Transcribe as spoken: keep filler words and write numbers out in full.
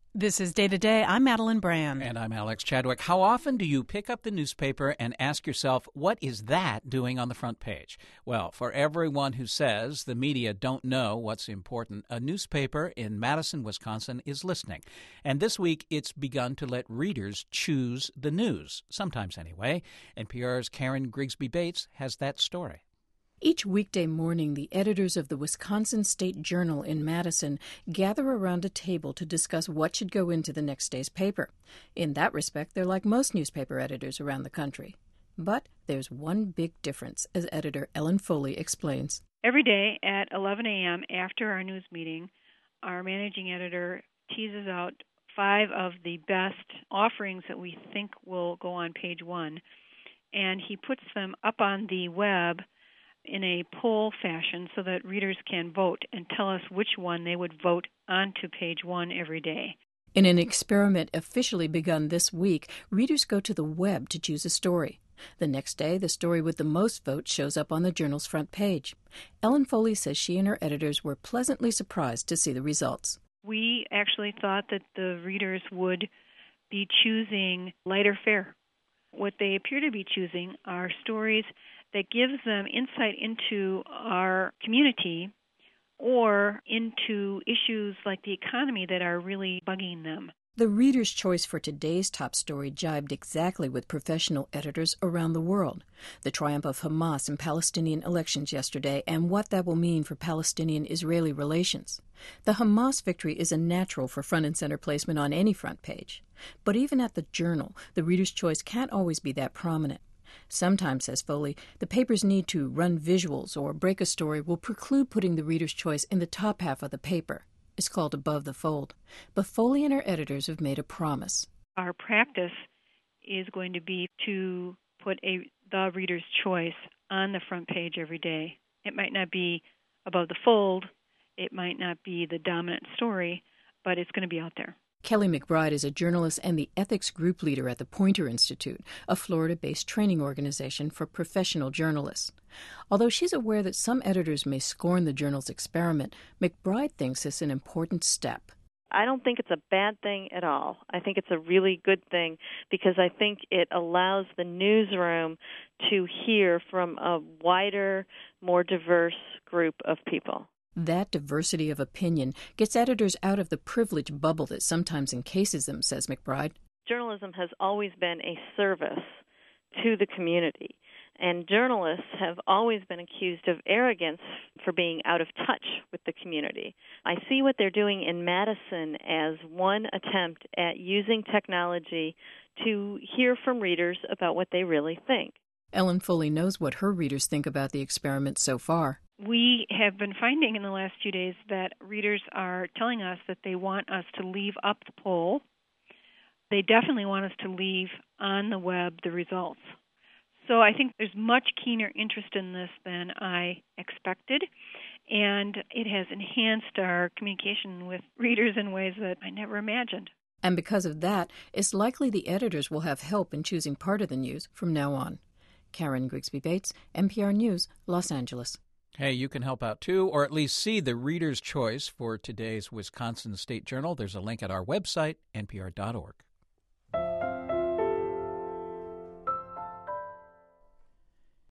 This is Day to Day. I'm Madeline Brand. And I'm Alex Chadwick. How often do you pick up the newspaper and ask yourself, what is that doing on the front page? Well, for everyone who says the media don't know what's important, a newspaper in Madison, Wisconsin is listening. And this week, it's begun to let readers choose the news, sometimes anyway. N P R's Karen Grigsby Bates has that story. Each weekday morning, the editors of the Wisconsin State Journal in Madison gather around a table to discuss what should go into the next day's paper. In that respect, they're like most newspaper editors around the country. But there's one big difference, as editor Ellen Foley explains. Every day at eleven a.m. after our news meeting, our managing editor teases out five of the best offerings that we think will go on page one, and he puts them up on the web in a poll fashion so that readers can vote and tell us which one they would vote onto page one every day. In an experiment officially begun this week, readers go to the web to choose a story. The next day, the story with the most votes shows up on the Journal's front page. Ellen Foley says she and her editors were pleasantly surprised to see the results. We actually thought that the readers would be choosing lighter fare. What they appear to be choosing are stories that gives them insight into our community or into issues like the economy that are really bugging them. The reader's choice for today's top story jibed exactly with professional editors around the world. The triumph of Hamas in Palestinian elections yesterday and what that will mean for Palestinian-Israeli relations. The Hamas victory is a natural for front and center placement on any front page. But even at the Journal, the reader's choice can't always be that prominent. Sometimes, says Foley, the paper's need to run visuals or break a story will preclude putting the reader's choice in the top half of the paper. It's called above the fold. But Foley and her editors have made a promise. Our practice is going to be to put a the reader's choice on the front page every day. It might not be above the fold, it might not be the dominant story, but it's going to be out there. Kelly McBride is a journalist and the ethics group leader at the Poynter Institute, a Florida-based training organization for professional journalists. Although she's aware that some editors may scorn the Journal's experiment, McBride thinks it's an important step. I don't think it's a bad thing at all. I think it's a really good thing because I think it allows the newsroom to hear from a wider, more diverse group of people. That diversity of opinion gets editors out of the privilege bubble that sometimes encases them, says McBride. Journalism has always been a service to the community, and journalists have always been accused of arrogance for being out of touch with the community. I see what they're doing in Madison as one attempt at using technology to hear from readers about what they really think. Ellen Foley knows what her readers think about the experiment so far. We have been finding in the last few days that readers are telling us that they want us to leave up the poll. They definitely want us to leave on the web the results. So I think there's much keener interest in this than I expected, and it has enhanced our communication with readers in ways that I never imagined. And because of that, it's likely the editors will have help in choosing part of the news from now on. Karen Grigsby Bates, N P R News, Los Angeles. Hey, you can help out too, or at least see the reader's choice for today's Wisconsin State Journal. There's a link at our website, N P R dot org.